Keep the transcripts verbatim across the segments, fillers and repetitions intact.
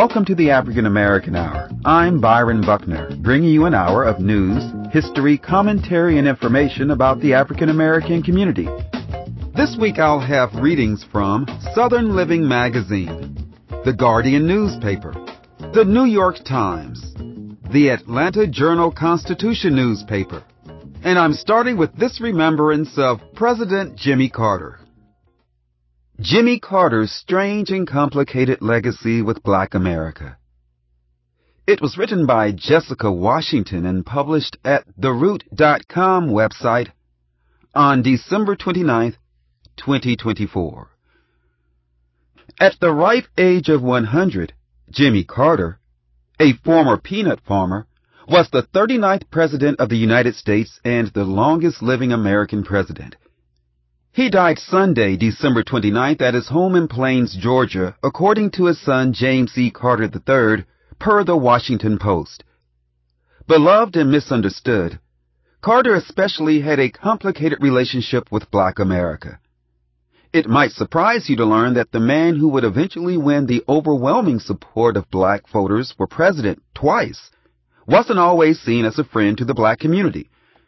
Welcome to the African American Hour. I'm Byron Buckner, bringing you an hour of news, history, commentary, and information about the African American community. This week I'll have readings from Southern Living Magazine, The Guardian newspaper, The New York Times, the Atlanta Journal-Constitution newspaper, and I'm starting with this remembrance of President Jimmy Carter. Jimmy Carter's strange and complicated legacy with Black America. It was written by Jessica Washington and published at the root dot com website on December twenty-ninth, twenty twenty-four. At the ripe age of one hundred, Jimmy Carter, a former peanut farmer, was the thirty-ninth President of the United States and the longest-living American president. He died Sunday, December twenty-ninth, at his home in Plains, Georgia, according to his son James E. Carter the third, per the Washington Post. Beloved and misunderstood, Carter especially had a complicated relationship with Black America. It might surprise you to learn that the man who would eventually win the overwhelming support of Black voters for president twice wasn't always seen as a friend to the Black community.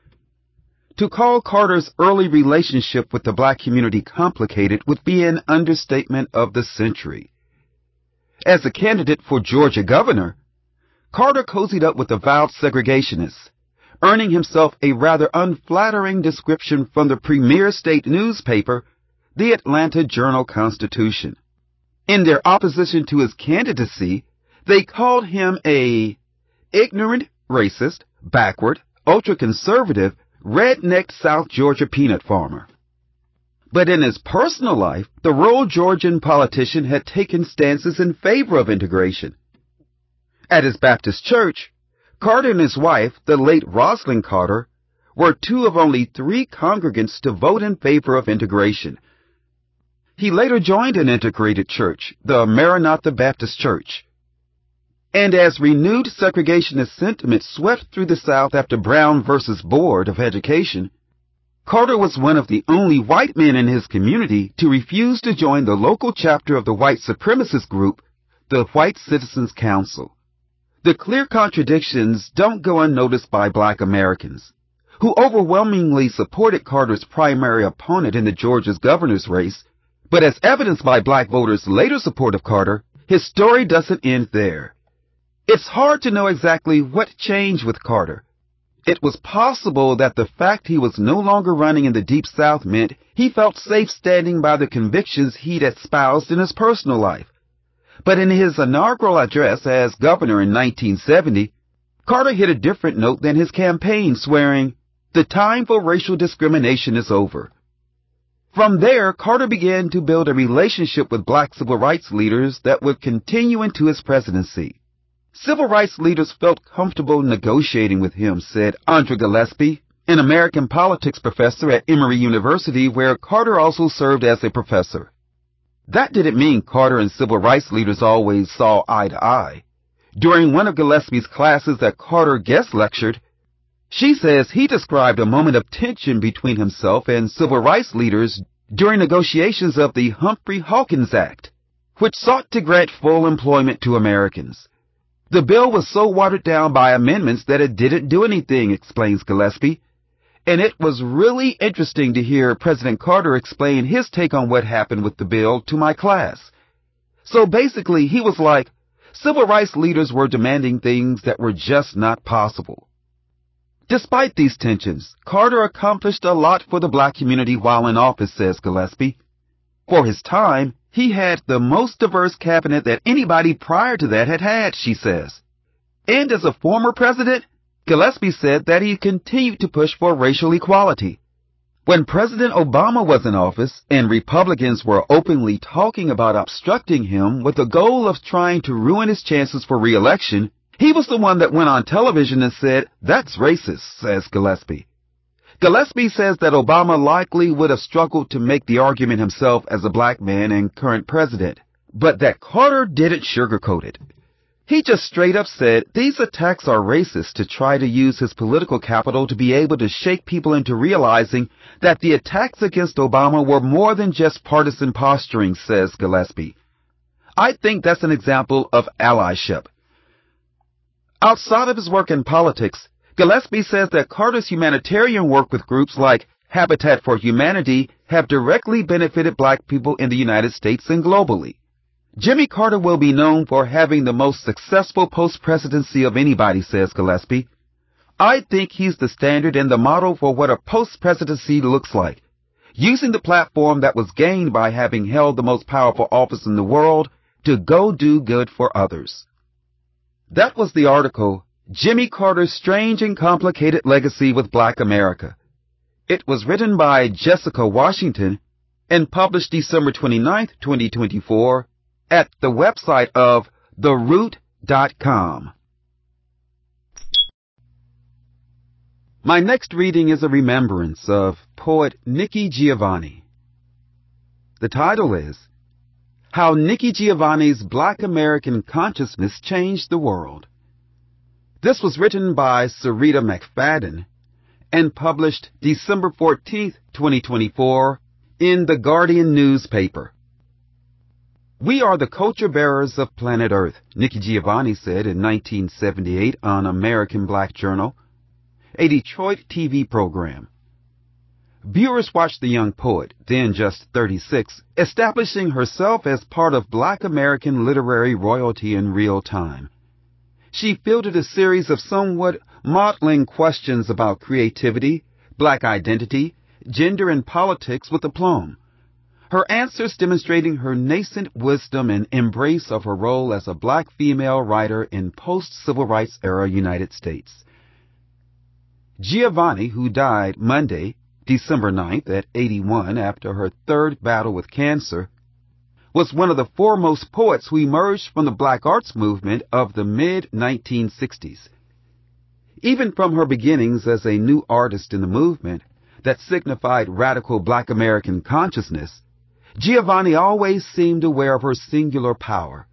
To call Carter's early relationship with the Black community complicated would be an understatement of the century. As a candidate for Georgia governor, Carter cozied up with avowed segregationists, earning himself a rather unflattering description from the premier state newspaper, the Atlanta Journal-Constitution. In their opposition to his candidacy, they called him a ignorant, racist, backward, ultra-conservative, red-necked South Georgia peanut farmer. But in his personal life, the rural Georgian politician had taken stances in favor of integration. At his Baptist church, Carter and his wife, the late Rosalind Carter, were two of only three congregants to vote in favor of integration. He later joined an integrated church, the Maranatha Baptist Church. And as renewed segregationist sentiment swept through the South after Brown versus Board of Education, Carter was one of the only white men in his community to refuse to join the local chapter of the white supremacist group, the White Citizens Council. The clear contradictions don't go unnoticed by Black Americans, who overwhelmingly supported Carter's primary opponent in the Georgia's governor's race, but as evidenced by Black voters' later support of Carter, his story doesn't end there. It's hard to know exactly what changed with Carter. It was possible that the fact he was no longer running in the Deep South meant he felt safe standing by the convictions he'd espoused in his personal life. But in his inaugural address as governor in nineteen seventy, Carter hit a different note than his campaign, swearing, "The time for racial discrimination is over." From there, Carter began to build a relationship with Black civil rights leaders that would continue into his presidency. Civil rights leaders felt comfortable negotiating with him, said Andra Gillespie, an American politics professor at Emory University, where Carter also served as a professor. That didn't mean Carter and civil rights leaders always saw eye to eye. During one of Gillespie's classes that Carter guest lectured, she says he described a moment of tension between himself and civil rights leaders during negotiations of the Humphrey-Hawkins Act, which sought to grant full employment to Americans. The bill was so watered down by amendments that it didn't do anything, explains Gillespie, and it was really interesting to hear President Carter explain his take on what happened with the bill to my class. So basically, he was like, civil rights leaders were demanding things that were just not possible. Despite these tensions, Carter accomplished a lot for the Black community while in office, says Gillespie. For his time, he had the most diverse cabinet that anybody prior to that had had, she says. And as a former president, Gillespie said that he continued to push for racial equality. When President Obama was in office and Republicans were openly talking about obstructing him with the goal of trying to ruin his chances for re-election, he was the one that went on television and said, "That's racist," says Gillespie. Gillespie says that Obama likely would have struggled to make the argument himself as a Black man and current president, but that Carter didn't sugarcoat it. He just straight up said these attacks are racist to try to use his political capital to be able to shake people into realizing that the attacks against Obama were more than just partisan posturing, says Gillespie. I think that's an example of allyship. Outside of his work in politics, Gillespie says that Carter's humanitarian work with groups like Habitat for Humanity have directly benefited black people in the United States and globally. Jimmy Carter will be known for having the most successful post-presidency of anybody, says Gillespie. I think he's the standard and the model for what a post-presidency looks like, using the platform that was gained by having held the most powerful office in the world to go do good for others. That was the article, Jimmy Carter's Strange and Complicated Legacy with Black America. It was written by Jessica Washington and published December twenty-ninth, twenty twenty-four at the website of the root dot com. My next reading is a remembrance of poet Nikki Giovanni. The title is How Nikki Giovanni's Black American Consciousness Changed the World. This was written by Sarita McFadden and published December fourteenth, twenty twenty-four in the Guardian newspaper. We are the culture bearers of planet Earth, Nikki Giovanni said in nineteen seventy-eight on American Black Journal, a Detroit T V program. Viewers watched the young poet, then just thirty-six, establishing herself as part of Black American literary royalty in real time. She fielded a series of somewhat maudlin questions about creativity, black identity, gender, and politics with aplomb. Her answers demonstrating her nascent wisdom and embrace of her role as a black female writer in post-civil rights era United States. Giovanni, who died Monday, December ninth at eighty-one after her third battle with cancer, was one of the foremost poets who emerged from the black arts movement of the mid nineteen sixties. Even from her beginnings as a new artist in the movement that signified radical black American consciousness, Giovanni always seemed aware of her singular power.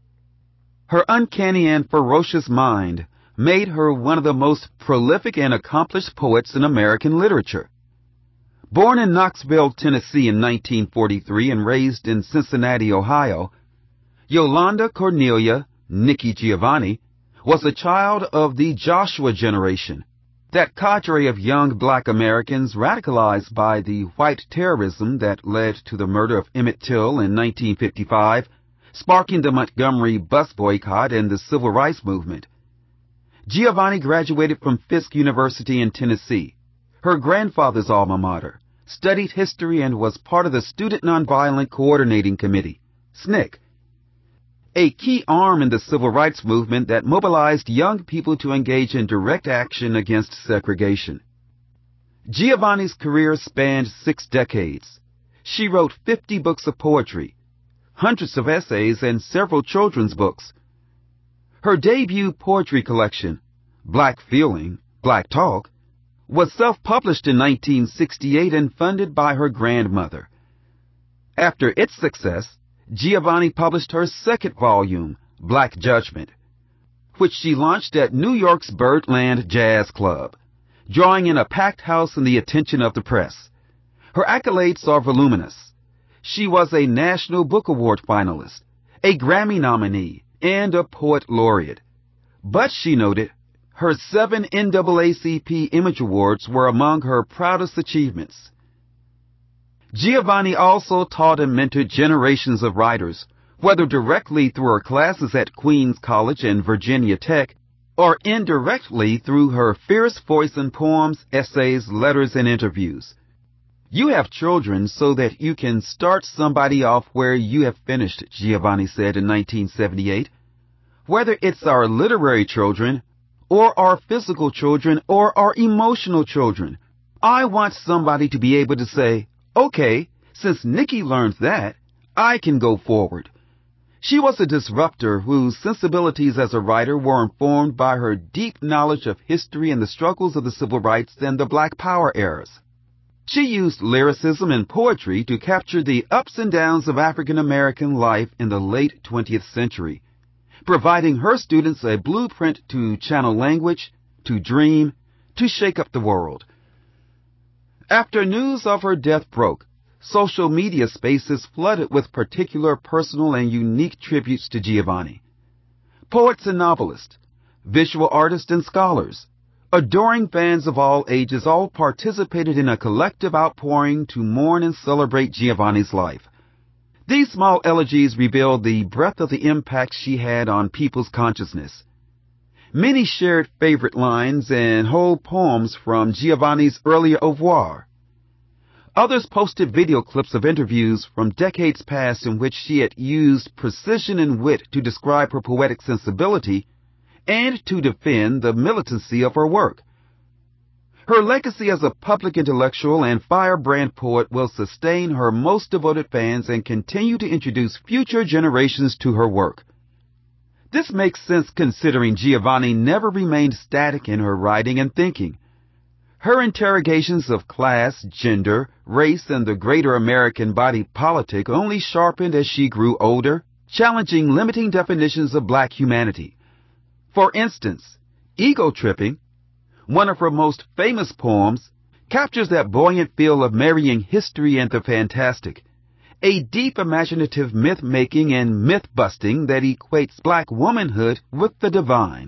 Her uncanny and ferocious mind made her one of the most prolific and accomplished poets in American literature. Born in Knoxville, Tennessee in nineteen forty-three and raised in Cincinnati, Ohio, Yolanda Cornelia Nikki Giovanni was a child of the Joshua generation, that cadre of young black Americans radicalized by the white terrorism that led to the murder of Emmett Till in nineteen fifty-five, sparking the Montgomery bus boycott and the civil rights movement. Giovanni graduated from Fisk University in Tennessee, her grandfather's alma mater, studied history, and was part of the Student Nonviolent Coordinating Committee, S N C C, a key arm in the civil rights movement that mobilized young people to engage in direct action against segregation. Giovanni's career spanned six decades. She wrote fifty books of poetry, hundreds of essays, and several children's books. Her debut poetry collection, Black Feeling, Black Talk, was self-published in nineteen sixty-eight and funded by her grandmother. After its success, Giovanni published her second volume, Black Judgment, which she launched at New York's Birdland Jazz Club, drawing in a packed house and the attention of the press. Her accolades are voluminous. She was a National Book Award finalist, a Grammy nominee, and a poet laureate. But, she noted, her seven N double A C P Image Awards were among her proudest achievements. Giovanni also taught and mentored generations of writers, whether directly through her classes at Queens College and Virginia Tech, or indirectly through her fierce voice in poems, essays, letters, and interviews. You have children so that you can start somebody off where you have finished, Giovanni said in nineteen seventy-eight. Whether it's our literary children, or our physical children, or our emotional children, I want somebody to be able to say, okay, since Nikki learned that, I can go forward. She was a disruptor whose sensibilities as a writer were informed by her deep knowledge of history and the struggles of the civil rights and the Black Power eras. She used lyricism and poetry to capture the ups and downs of African American life in the late twentieth century, providing her students a blueprint to channel language, to dream, to shake up the world. After news of her death broke, social media space is flooded with particular personal and unique tributes to Giovanni. Poets and novelists, visual artists and scholars, adoring fans of all ages all participated in a collective outpouring to mourn and celebrate Giovanni's life. These small elegies reveal the breadth of the impact she had on people's consciousness. Many shared favorite lines and whole poems from Giovanni's earlier oeuvre. Others posted video clips of interviews from decades past in which she had used precision and wit to describe her poetic sensibility and to defend the militancy of her work. Her legacy as a public intellectual and firebrand poet will sustain her most devoted fans and continue to introduce future generations to her work. This makes sense considering Giovanni never remained static in her writing and thinking. Her interrogations of class, gender, race, and the greater American body politic only sharpened as she grew older, challenging limiting definitions of black humanity. For instance, Ego Tripping, one of her most famous poems, captures that buoyant feel of marrying history and the fantastic, a deep imaginative myth-making and myth-busting that equates black womanhood with the divine.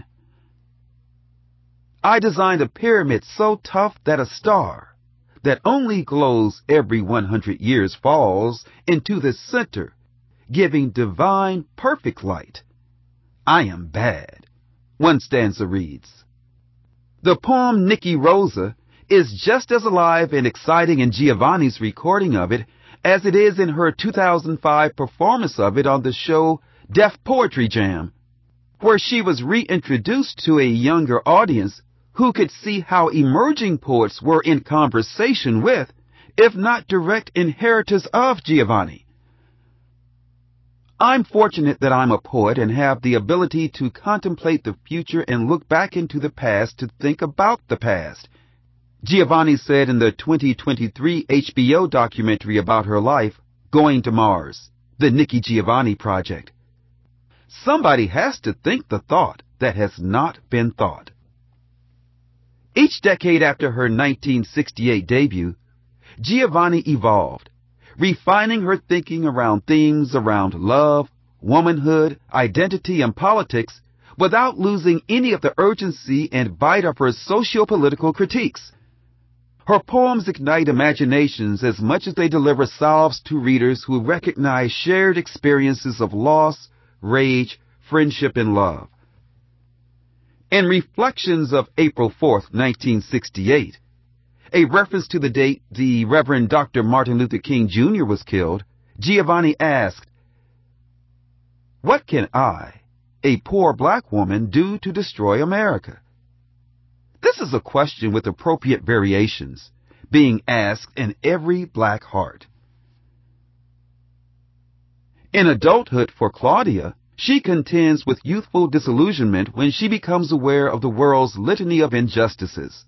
I designed a pyramid so tough that a star, that only glows every one hundred years, falls into the center, giving divine perfect light. I am bad, one stanza reads. The poem Nikki Rosa is just as alive and exciting in Giovanni's recording of it as it is in her two thousand five performance of it on the show Def Poetry Jam, where she was reintroduced to a younger audience who could see how emerging poets were in conversation with, if not direct inheritors of, Giovanni. I'm fortunate that I'm a poet and have the ability to contemplate the future and look back into the past to think about the past, Giovanni said in the twenty twenty-three H B O documentary about her life, Going to Mars, the Nikki Giovanni Project. Somebody has to think the thought that has not been thought. Each decade after her nineteen sixty-eight debut, Giovanni evolved, refining her thinking around themes around love, womanhood, identity, and politics without losing any of the urgency and bite of her socio-political critiques. Her poems ignite imaginations as much as they deliver salves to readers who recognize shared experiences of loss, rage, friendship, and love. In Reflections of April fourth, nineteen sixty-eight, a reference to the date the Reverend Doctor Martin Luther King Junior was killed, Giovanni asked, "What can I, a poor black woman, do to destroy America?" This is a question with appropriate variations, being asked in every black heart. In adulthood for Claudia, she contends with youthful disillusionment when she becomes aware of the world's litany of injustices.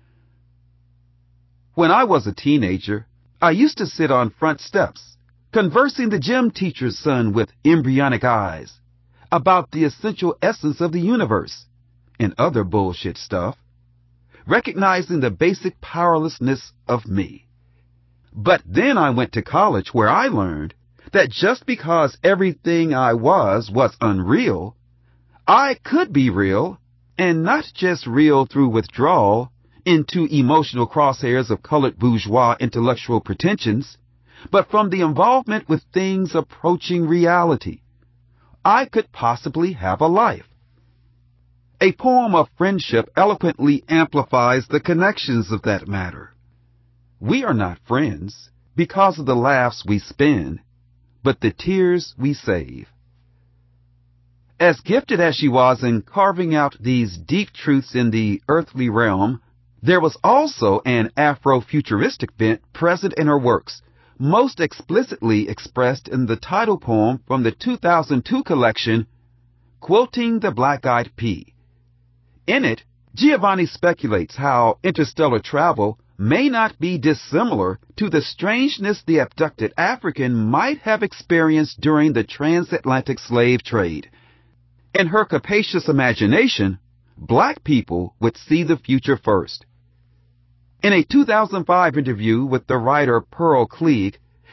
When I was a teenager, I used to sit on front steps, conversing the gym teacher's son with embryonic eyes, about the essential essence of the universe, and other bullshit stuff, recognizing the basic powerlessness of me. But then I went to college where I learned that just because everything I was was unreal, I could be real, and not just real through withdrawal into emotional crosshairs of colored bourgeois intellectual pretensions, but from the involvement with things approaching reality. I could possibly have a life. A poem of friendship eloquently amplifies the connections of that matter. We are not friends because of the laughs we spend, but the tears we save. As gifted as she was in carving out these deep truths in the earthly realm, there was also an Afro-futuristic bent present in her works, most explicitly expressed in the title poem from the two thousand two collection, Quilting the Black-Eyed Pea. In it, Giovanni speculates how interstellar travel may not be dissimilar to the strangeness the abducted African might have experienced during the transatlantic slave trade. In her capacious imagination, black people would see the future first. In a two thousand five interview with the writer Pearl Cleage,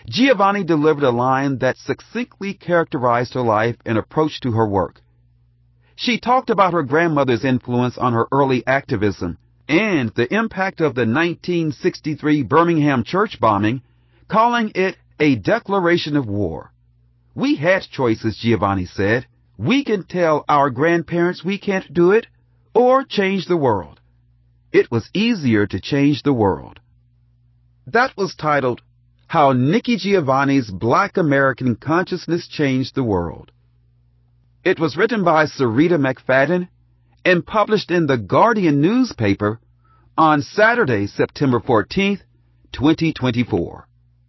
Giovanni delivered a line that succinctly characterized her life and approach to her work. She talked about her grandmother's influence on her early activism and the impact of the nineteen sixty-three Birmingham church bombing, calling it a declaration of war. We had choices, Giovanni said. We can tell our grandparents we can't do it, or change the world. It was easier to change the world. That was titled, How Nikki Giovanni's Black American Consciousness Changed the World. It was written by Sarita McFadden and published in the Guardian newspaper on Saturday, September fourteenth, twenty twenty-four.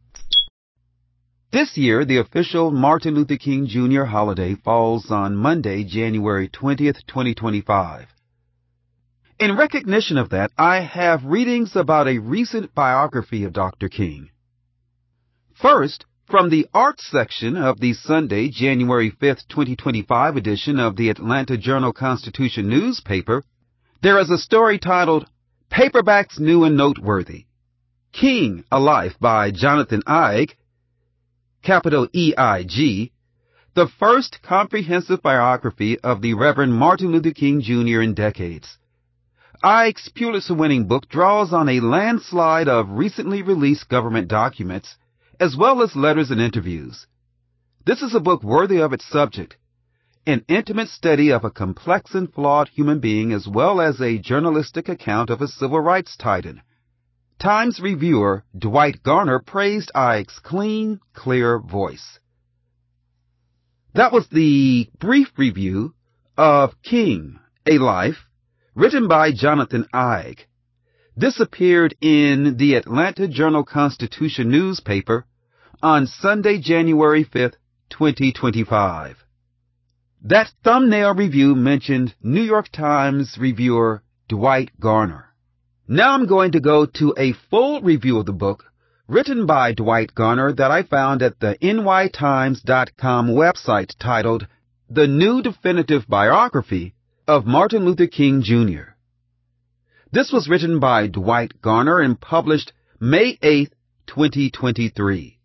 This year, the official Martin Luther King Junior holiday falls on Monday, January twentieth, twenty twenty-five. In recognition of that, I have readings about a recent biography of Doctor King. First, from the arts section of the Sunday, January fifth, twenty twenty-five edition of the Atlanta Journal-Constitution newspaper, there is a story titled, Paperbacks New and Noteworthy. King, A Life by Jonathan Eig, capital E I G, the first comprehensive biography of the Reverend Martin Luther King Junior in decades. Eig's Pulitzer-winning book draws on a landslide of recently released government documents, as well as letters and interviews. This is a book worthy of its subject, an intimate study of a complex and flawed human being, as well as a journalistic account of a civil rights titan. Times reviewer Dwight Garner praised Eig's clean, clear voice. That was the brief review of King, A Life, written by Jonathan Eig. This appeared in the Atlanta Journal-Constitution newspaper on Sunday, January fifth, twenty twenty-five. That thumbnail review mentioned New York Times reviewer Dwight Garner. Now I'm going to go to a full review of the book written by Dwight Garner that I found at the N Y Times dot com website titled The New Definitive Biography of Martin Luther King Junior This was written by Dwight Garner and published May eighth, twenty twenty-three.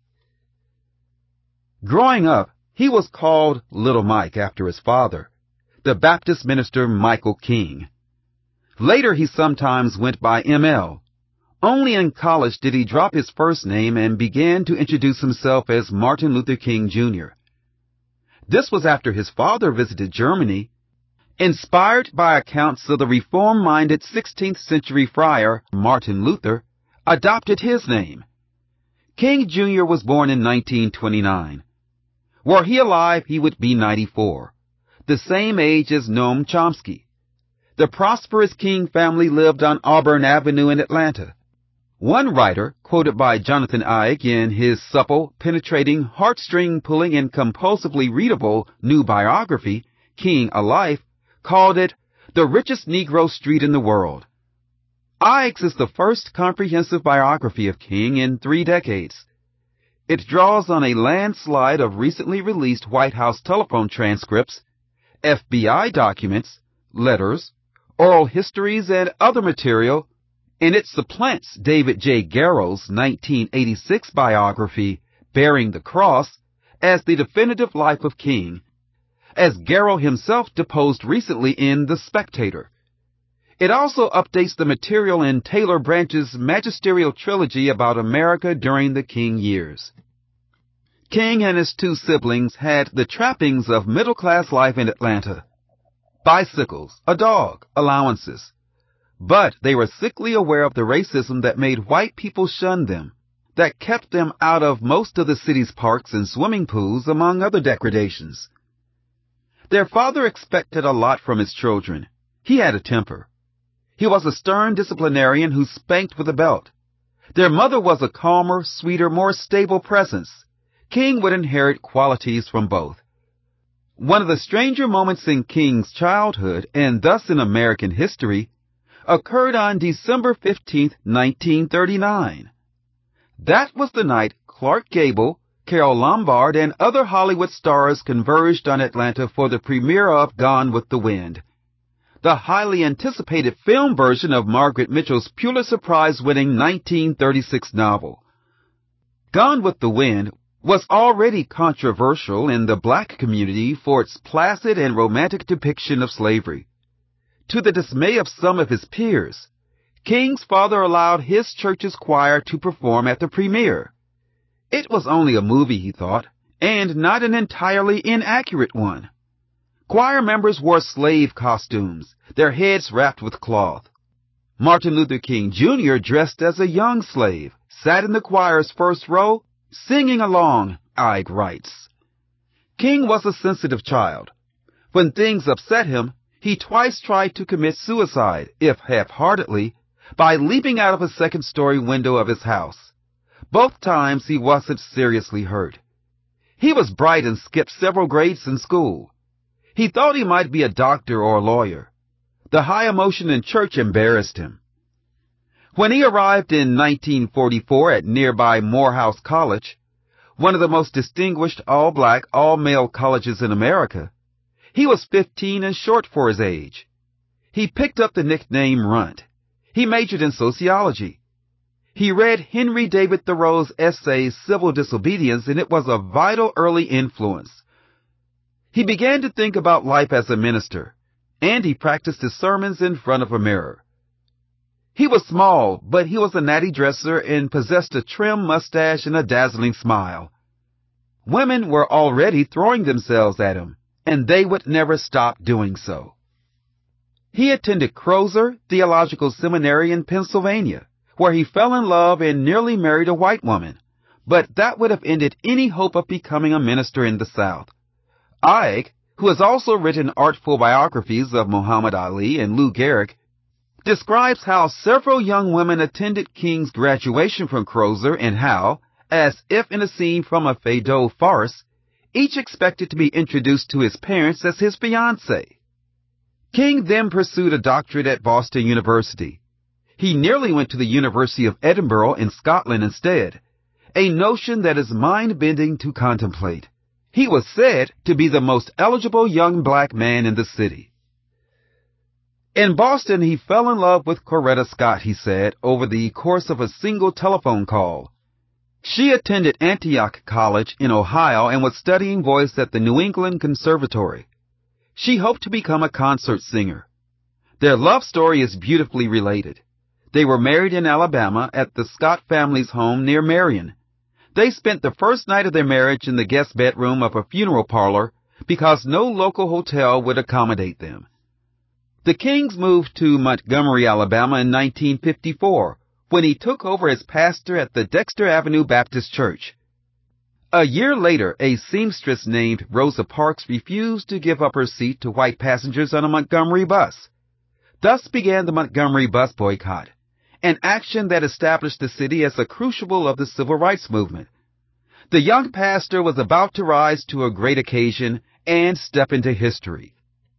Growing up, he was called Little Mike after his father, the Baptist minister Michael King. Later, he sometimes went by M L. Only in college did he drop his first name and began to introduce himself as Martin Luther King Junior This was after his father visited Germany. Inspired by accounts of the reform-minded sixteenth century friar Martin Luther, adopted his name. King Junior was born in nineteen twenty-nine. Were he alive, he would be ninety-four, the same age as Noam Chomsky. The prosperous King family lived on Auburn Avenue in Atlanta. One writer, quoted by Jonathan Eig in his supple, penetrating, heartstring-pulling, and compulsively readable new biography, King, A Life, called it the richest Negro street in the world. Eig's is the first comprehensive biography of King in three decades. It draws on a landslide of recently released White House telephone transcripts, F B I documents, letters, oral histories, and other material, and it supplants David J. Garrow's nineteen eighty-six biography, Bearing the Cross, as the definitive life of King, as Garrow himself deposed recently in The Spectator. It also updates the material in Taylor Branch's magisterial trilogy about America during the King years. King and his two siblings had the trappings of middle-class life in Atlanta. Bicycles, a dog, allowances. But they were sickly aware of the racism that made white people shun them, that kept them out of most of the city's parks and swimming pools, among other degradations. Their father expected a lot from his children. He had a temper. He was a stern disciplinarian who spanked with a belt. Their mother was a calmer, sweeter, more stable presence. King would inherit qualities from both. One of the stranger moments in King's childhood, and thus in American history, occurred on December fifteenth, nineteen thirty-nine. That was the night Clark Gable, Carole Lombard, and other Hollywood stars converged on Atlanta for the premiere of Gone with the Wind, the highly anticipated film version of Margaret Mitchell's Pulitzer Prize-winning nineteen thirty-six novel. Gone with the Wind was already controversial in the black community for its placid and romantic depiction of slavery. To the dismay of some of his peers, King's father allowed his church's choir to perform at the premiere. It was only a movie, he thought, and not an entirely inaccurate one. Choir members wore slave costumes, their heads wrapped with cloth. Martin Luther King Junior, dressed as a young slave, sat in the choir's first row, singing along, Ike writes. King was a sensitive child. When things upset him, he twice tried to commit suicide, if half-heartedly, by leaping out of a second-story window of his house. Both times he wasn't seriously hurt. He was bright and skipped several grades in school. He thought he might be a doctor or a lawyer. The high emotion in church embarrassed him. When he arrived in nineteen forty-four at nearby Morehouse College, one of the most distinguished all-black, all-male colleges in America, he was fifteen and short for his age. He picked up the nickname Runt. He majored in sociology. He read Henry David Thoreau's essay Civil Disobedience, and it was a vital early influence. He began to think about life as a minister, and he practiced his sermons in front of a mirror. He was small, but he was a natty dresser and possessed a trim mustache and a dazzling smile. Women were already throwing themselves at him, and they would never stop doing so. He attended Crozer Theological Seminary in Pennsylvania, where he fell in love and nearly married a white woman, but that would have ended any hope of becoming a minister in the South. Ike, who has also written artful biographies of Muhammad Ali and Lou Gehrig, describes how several young women attended King's graduation from Crozer and how, as if in a scene from a Feydeau farce, each expected to be introduced to his parents as his fiancée. King then pursued a doctorate at Boston University. He nearly went to the University of Edinburgh in Scotland instead, a notion that is mind-bending to contemplate. He was said to be the most eligible young black man in the city. In Boston, he fell in love with Coretta Scott, he said, over the course of a single telephone call. She attended Antioch College in Ohio and was studying voice at the New England Conservatory. She hoped to become a concert singer. Their love story is beautifully related. They were married in Alabama at the Scott family's home near Marion. They spent the first night of their marriage in the guest bedroom of a funeral parlor because no local hotel would accommodate them. The Kings moved to Montgomery, Alabama in nineteen fifty-four, when he took over as pastor at the Dexter Avenue Baptist Church. A year later, a seamstress named Rosa Parks refused to give up her seat to white passengers on a Montgomery bus. Thus began the Montgomery bus boycott, an action that established the city as a crucible of the civil rights movement. The young pastor was about to rise to a great occasion and step into history.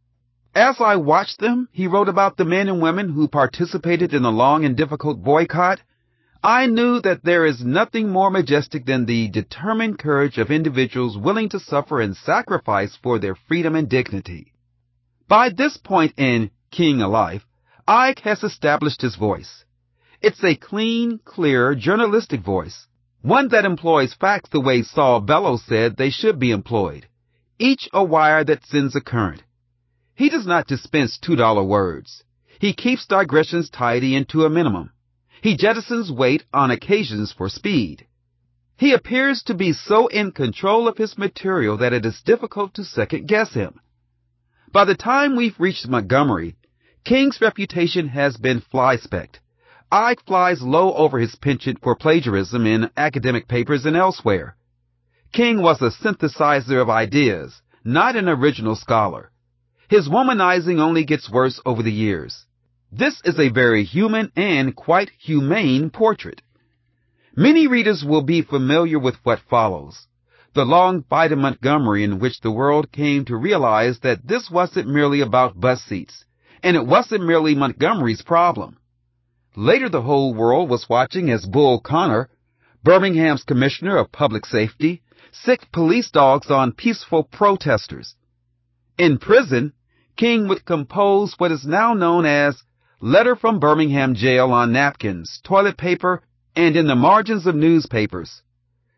As I watched them, he wrote about the men and women who participated in the long and difficult boycott, I knew that there is nothing more majestic than the determined courage of individuals willing to suffer and sacrifice for their freedom and dignity. By this point in King Alive, Ike has established his voice. It's a clean, clear, journalistic voice, one that employs facts the way Saul Bellows said they should be employed, each a wire that sends a current. He does not dispense two-dollar words. He keeps digressions tidy and to a minimum. He jettisons weight on occasions for speed. He appears to be so in control of his material that it is difficult to second-guess him. By the time we've reached Montgomery, King's reputation has been fly-specked. Ike flies low over his penchant for plagiarism in academic papers and elsewhere. King was a synthesizer of ideas, not an original scholar. His womanizing only gets worse over the years. This is a very human and quite humane portrait. Many readers will be familiar with what follows. The long fight in Montgomery in which the world came to realize that this wasn't merely about bus seats, and it wasn't merely Montgomery's problem. Later the whole world was watching as Bull Connor, Birmingham's Commissioner of Public Safety, sicked police dogs on peaceful protesters. In prison, King would compose what is now known as Letter from Birmingham Jail on napkins, toilet paper, and in the margins of newspapers.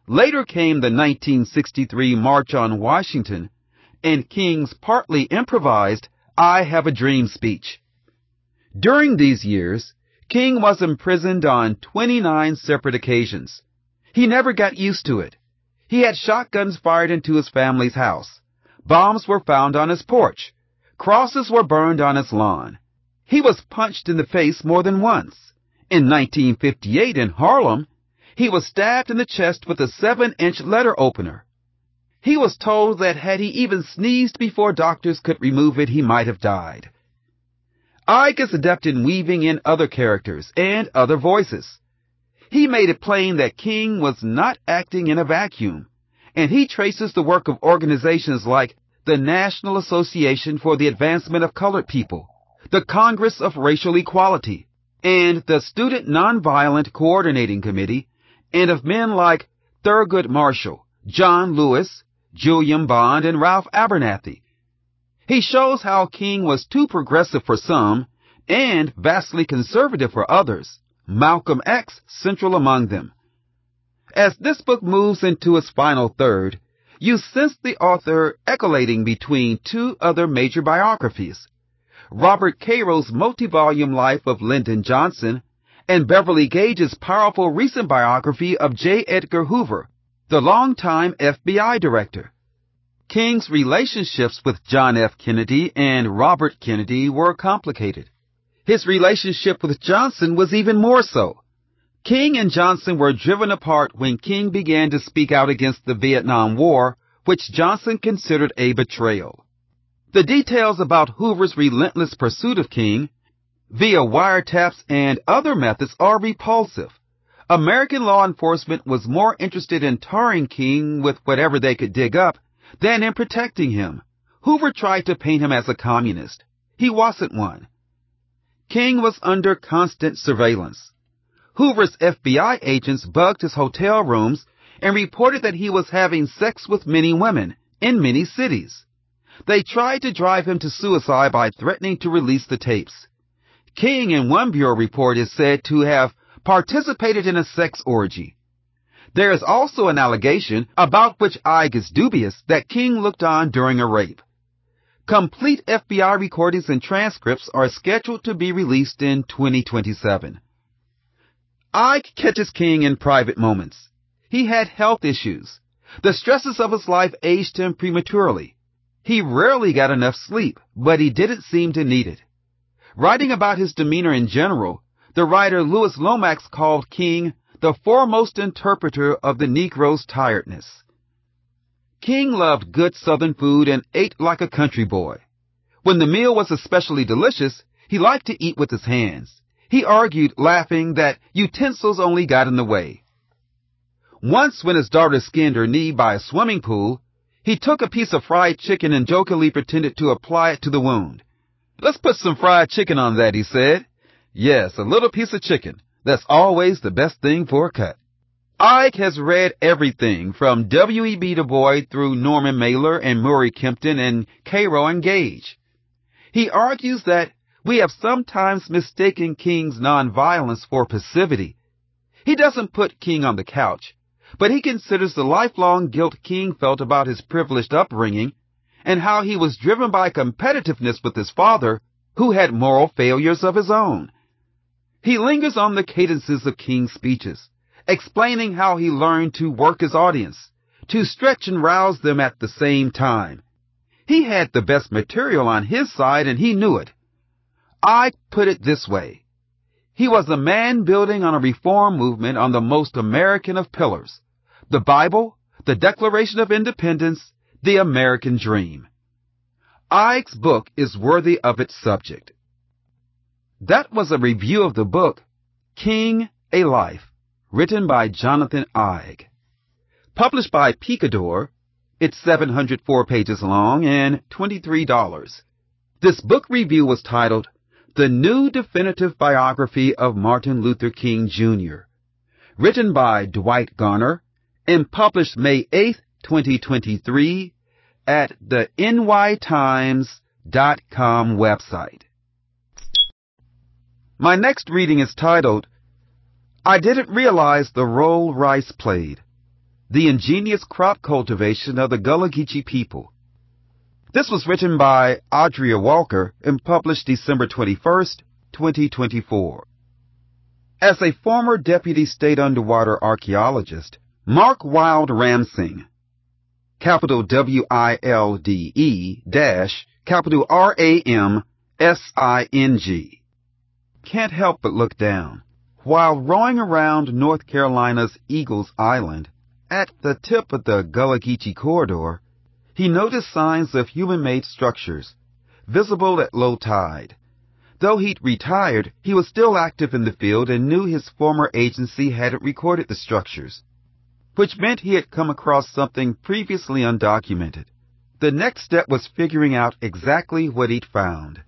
Later came the nineteen sixty-three March on Washington and King's partly improvised I Have a Dream speech. During these years, King was imprisoned on twenty-nine separate occasions. He never got used to it. He had shotguns fired into his family's house. Bombs were found on his porch. Crosses were burned on his lawn. He was punched in the face more than once. In nineteen fifty-eight in Harlem, he was stabbed in the chest with a seven-inch letter opener. He was told that had he even sneezed before doctors could remove it, he might have died. Ike is adept in weaving in other characters and other voices. He made it plain that King was not acting in a vacuum, and he traces the work of organizations like the National Association for the Advancement of Colored People, the Congress of Racial Equality, and the Student Nonviolent Coordinating Committee, and of men like Thurgood Marshall, John Lewis, Julian Bond, and Ralph Abernathy. He shows how King was too progressive for some and vastly conservative for others, Malcolm X central among them. As this book moves into its final third, you sense the author echolating between two other major biographies, Robert Caro's multi-volume life of Lyndon Johnson and Beverly Gage's powerful recent biography of J. Edgar Hoover, the longtime F B I director. King's relationships with John F. Kennedy and Robert Kennedy were complicated. His relationship with Johnson was even more so. King and Johnson were driven apart when King began to speak out against the Vietnam War, which Johnson considered a betrayal. The details about Hoover's relentless pursuit of King, via wiretaps and other methods, are repulsive. American law enforcement was more interested in tarring King with whatever they could dig up than in protecting him. Hoover tried to paint him as a communist. He wasn't one. King was under constant surveillance. Hoover's F B I agents bugged his hotel rooms and reported that he was having sex with many women in many cities. They tried to drive him to suicide by threatening to release the tapes. King, in one Bureau report, is said to have participated in a sex orgy. There is also an allegation, about which Ike is dubious, that King looked on during a rape. Complete F B I recordings and transcripts are scheduled to be released in twenty twenty-seven. Ike catches King in private moments. He had health issues. The stresses of his life aged him prematurely. He rarely got enough sleep, but he didn't seem to need it. Writing about his demeanor in general, the writer Louis Lomax called King the foremost interpreter of the Negro's tiredness. King loved good Southern food and ate like a country boy. When the meal was especially delicious, he liked to eat with his hands. He argued, laughing, that utensils only got in the way. Once, when his daughter skinned her knee by a swimming pool, he took a piece of fried chicken and jokingly pretended to apply it to the wound. "Let's put some fried chicken on that," he said. "Yes, a little piece of chicken. That's always the best thing for a cut." Ike has read everything from W E B Du Bois through Norman Mailer and Murray Kempton and Caro and Gage. He argues that we have sometimes mistaken King's nonviolence for passivity. He doesn't put King on the couch, but he considers the lifelong guilt King felt about his privileged upbringing and how he was driven by competitiveness with his father, who had moral failures of his own. He lingers on the cadences of King's speeches, explaining how he learned to work his audience, to stretch and rouse them at the same time. He had the best material on his side, and he knew it. I put it this way. He was a man building on a reform movement on the most American of pillars, the Bible, the Declaration of Independence, the American Dream. Ike's book is worthy of its subject. That was a review of the book, King, A Life, written by Jonathan Eig. Published by Picador, it's seven hundred four pages long and twenty-three dollars. This book review was titled, The New Definitive Biography of Martin Luther King, Junior, written by Dwight Garner and published May eighth, twenty twenty-three at the N Y Times dot com website. My next reading is titled, I Didn't Realize the Role Rice Played, The Ingenious Crop Cultivation of the Gullah Geechee People. This was written by Audria Walker and published December twenty-first, twenty twenty-four. As a former deputy state underwater archaeologist, Mark Wild Ramsing, capital W I L D E dash capital R A M S I N G, can't help but look down. While rowing around North Carolina's Eagles Island, at the tip of the Gullah Geechee corridor, he noticed signs of human-made structures, visible at low tide. Though he'd retired, he was still active in the field and knew his former agency hadn't recorded the structures, which meant he had come across something previously undocumented. The next step was figuring out exactly what he'd found.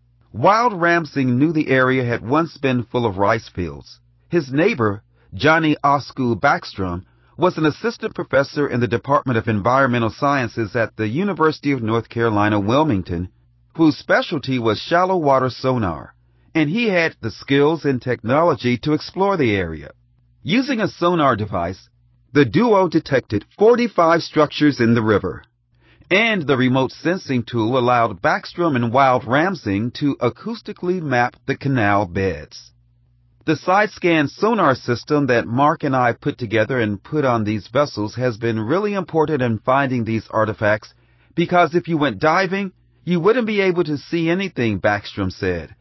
Wild Ramsing knew the area had once been full of rice fields. His neighbor, Johnny Osgood Backstrom, was an assistant professor in the Department of Environmental Sciences at the University of North Carolina, Wilmington, whose specialty was shallow water sonar, and he had the skills and technology to explore the area. Using a sonar device, the duo detected forty-five structures in the river, and the remote sensing tool allowed Backstrom and Wild Ramsing to acoustically map the canal beds. The side-scan sonar system that Mark and I put together and put on these vessels has been really important in finding these artifacts, because if you went diving, you wouldn't be able to see anything, Backstrom said.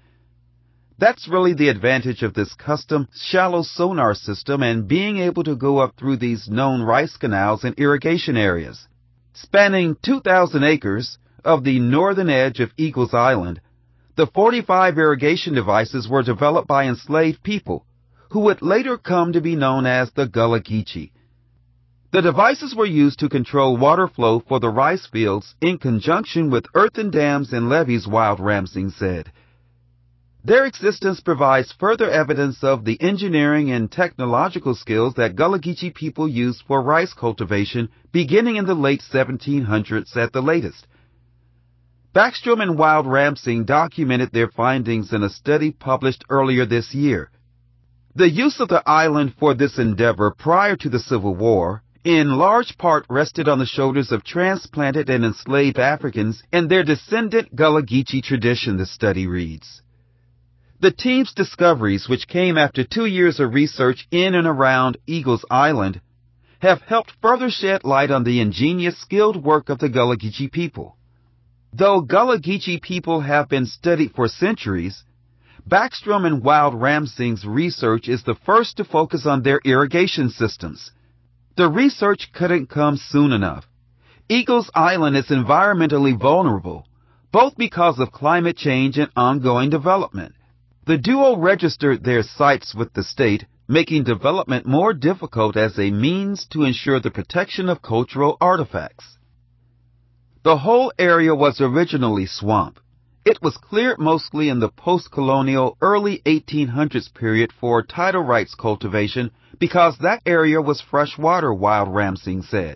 That's really the advantage of this custom shallow sonar system and being able to go up through these known rice canals and irrigation areas. Spanning two thousand acres of the northern edge of Eagles Island, the forty-five irrigation devices were developed by enslaved people, who would later come to be known as the Gullah Geechee. The devices were used to control water flow for the rice fields in conjunction with earthen dams and levees, Wild Ramsing said. Their existence provides further evidence of the engineering and technological skills that Gullah Geechee people used for rice cultivation beginning in the late seventeen hundreds at the latest. Backstrom and Wild Ramsing documented their findings in a study published earlier this year. The use of the island for this endeavor prior to the Civil War in large part rested on the shoulders of transplanted and enslaved Africans and their descendant Gullah Geechee tradition, the study reads. The team's discoveries, which came after two years of research in and around Eagles Island, have helped further shed light on the ingenious, skilled work of the Gullah Geechee people. Though Gullah Geechee people have been studied for centuries, Backstrom and Wild Ramsing's research is the first to focus on their irrigation systems. The research couldn't come soon enough. Eagles Island is environmentally vulnerable, both because of climate change and ongoing development. The duo registered their sites with the state, making development more difficult as a means to ensure the protection of cultural artifacts. The whole area was originally swamp. It was cleared mostly in the post-colonial early eighteen hundreds period for tidal rights cultivation because that area was fresh water, Wild Ramsing said.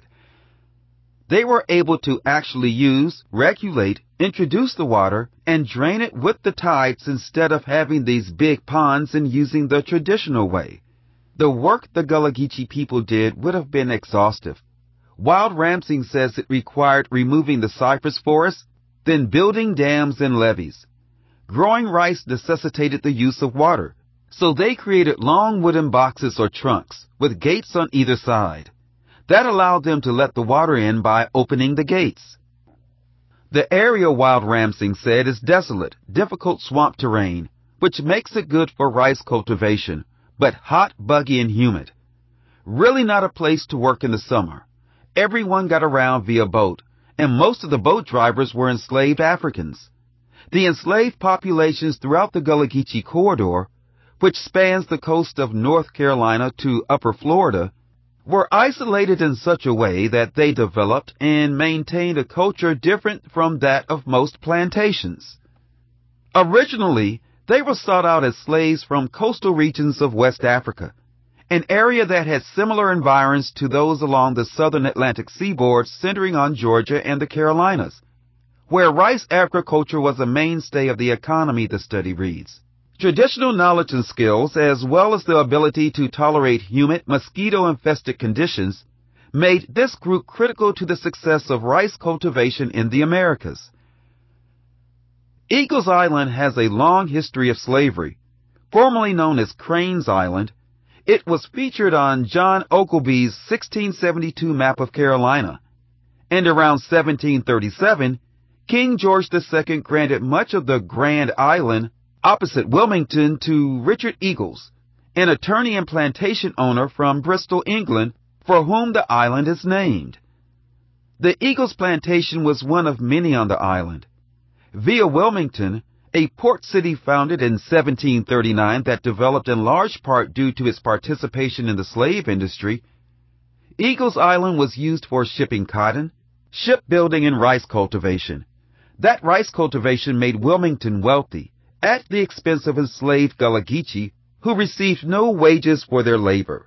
They were able to actually use, regulate, introduce the water, and drain it with the tides instead of having these big ponds and using the traditional way. The work the Gullah Geechee people did would have been exhaustive. Wild Ramsing says it required removing the cypress forest, then building dams and levees. Growing rice necessitated the use of water, so they created long wooden boxes or trunks with gates on either side. That allowed them to let the water in by opening the gates. The area, Wild Ramsing said, is desolate, difficult swamp terrain, which makes it good for rice cultivation, but hot, buggy, and humid. Really not a place to work in the summer. Everyone got around via boat, and most of the boat drivers were enslaved Africans. The enslaved populations throughout the Gullah Geechee corridor, which spans the coast of North Carolina to Upper Florida, were isolated in such a way that they developed and maintained a culture different from that of most plantations. Originally, they were sought out as slaves from coastal regions of West Africa, an area that had similar environs to those along the southern Atlantic seaboard centering on Georgia and the Carolinas, where rice agriculture was a mainstay of the economy, the study reads. Traditional knowledge and skills, as well as the ability to tolerate humid, mosquito-infested conditions, made this group critical to the success of rice cultivation in the Americas. Eagles Island has a long history of slavery. Formerly known as Cranes Island, it was featured on John Oglebie's sixteen seventy-two map of Carolina, and around seventeen thirty-seven, King George the Second granted much of the Grand Island opposite Wilmington to Richard Eagles, an attorney and plantation owner from Bristol, England, for whom the island is named. The Eagles plantation was one of many on the island. Via Wilmington, a port city founded in seventeen thirty-nine that developed in large part due to its participation in the slave industry, Eagles Island was used for shipping cotton, shipbuilding, and rice cultivation. That rice cultivation made Wilmington wealthy, at the expense of enslaved Gullah Geechee, who received no wages for their labor.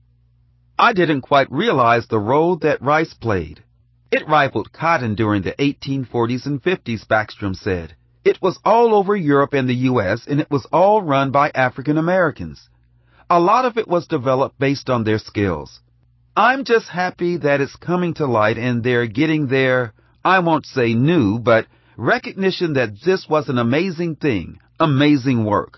I didn't quite realize the role that rice played. It rivaled cotton during the eighteen forties and fifties, Backstrom said. It was all over Europe and the U S, and it was all run by African Americans. A lot of it was developed based on their skills. I'm just happy that it's coming to light and they're getting their, I won't say new, but recognition that this was an amazing thing, amazing work.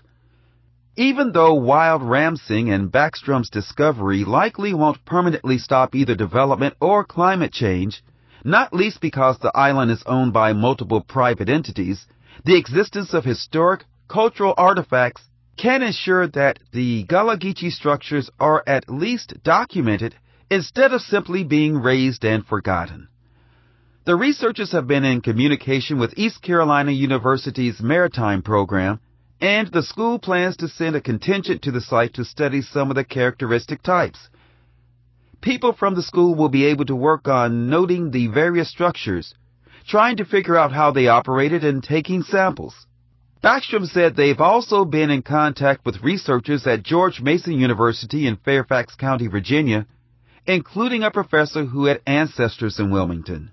Even though wild ramsing and Backstrom's discovery likely won't permanently stop either development or climate change, not least because the island is owned by multiple private entities, the existence of historic, cultural artifacts can ensure that the Gullah Geechee structures are at least documented instead of simply being razed and forgotten. The researchers have been in communication with East Carolina University's Maritime Program, and the school plans to send a contingent to the site to study some of the characteristic types. People from the school will be able to work on noting the various structures, trying to figure out how they operated, and taking samples. Backstrom said they've also been in contact with researchers at George Mason University in Fairfax County, Virginia, including a professor who had ancestors in Wilmington.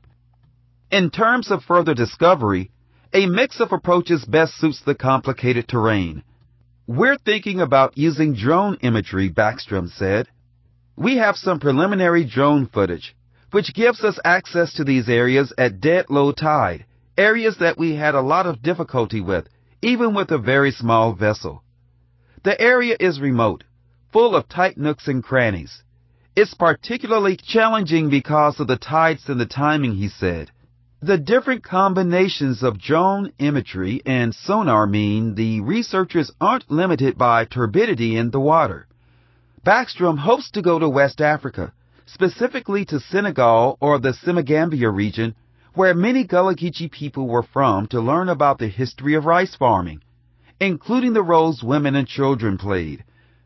In terms of further discovery, a mix of approaches best suits the complicated terrain. We're thinking about using drone imagery, Backstrom said. We have some preliminary drone footage, which gives us access to these areas at dead low tide, areas that we had a lot of difficulty with, even with a very small vessel. The area is remote, full of tight nooks and crannies. It's particularly challenging because of the tides and the timing, he said. The different combinations of drone imagery and sonar mean the researchers aren't limited by turbidity in the water. Backstrom hopes to go to West Africa, specifically to Senegal or the Senegambia region, where many Gullah Geechee people were from, to learn about the history of rice farming, including the roles women and children played.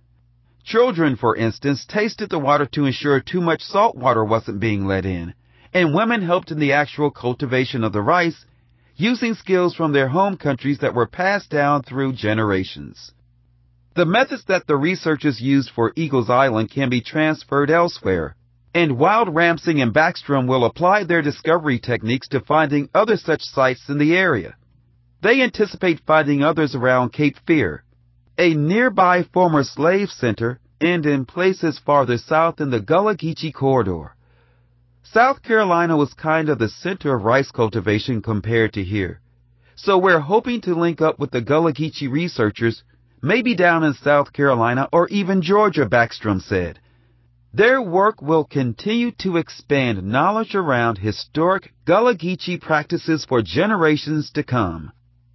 Children, for instance, tasted the water to ensure too much salt water wasn't being let in, and women helped in the actual cultivation of the rice, using skills from their home countries that were passed down through generations. The methods that the researchers used for Eagles Island can be transferred elsewhere, and Wild Ramsing and Backstrom will apply their discovery techniques to finding other such sites in the area. They anticipate finding others around Cape Fear, a nearby former slave center, and in places farther south in the Gullah Geechee corridor. South Carolina was kind of the center of rice cultivation compared to here, so we're hoping to link up with the Gullah Geechee researchers, maybe down in South Carolina or even Georgia, Backstrom said. Their work will continue to expand knowledge around historic Gullah Geechee practices for generations to come.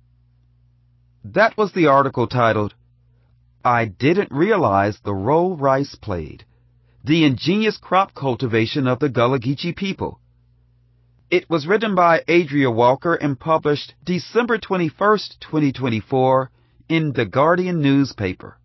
That was the article titled, I Didn't Realize the Role Rice Played, the Ingenious Crop Cultivation of the Gullah Geechee People. It was written by Adria Walker and published December twenty-first, twenty twenty-four in the Guardian newspaper.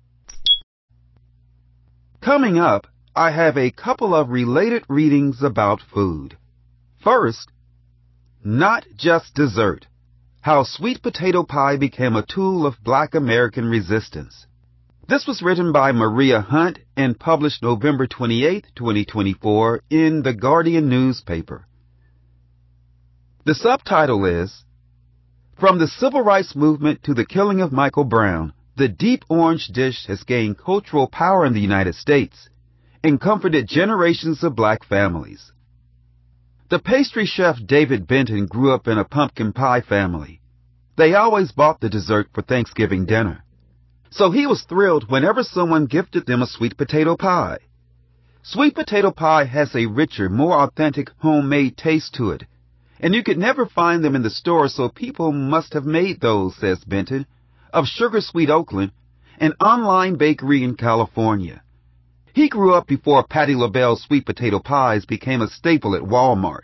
Coming up, I have a couple of related readings about food. First, Not Just Dessert, How Sweet Potato Pie Became a Tool of Black American Resistance. This was written by Maria Hunt and published November twenty-eighth, twenty twenty-four in the Guardian newspaper. The subtitle is, From the Civil Rights Movement to the Killing of Michael Brown, the deep orange dish has gained cultural power in the United States, and comforted generations of black families. The pastry chef David Benton grew up in a pumpkin pie family. They always bought the dessert for Thanksgiving dinner. So he was thrilled whenever someone gifted them a sweet potato pie. Sweet potato pie has a richer, more authentic homemade taste to it, and you could never find them in the store, so people must have made those, says Benton, of Sugar Sweet Oakland, an online bakery in California. He grew up before Patti LaBelle's sweet potato pies became a staple at Walmart.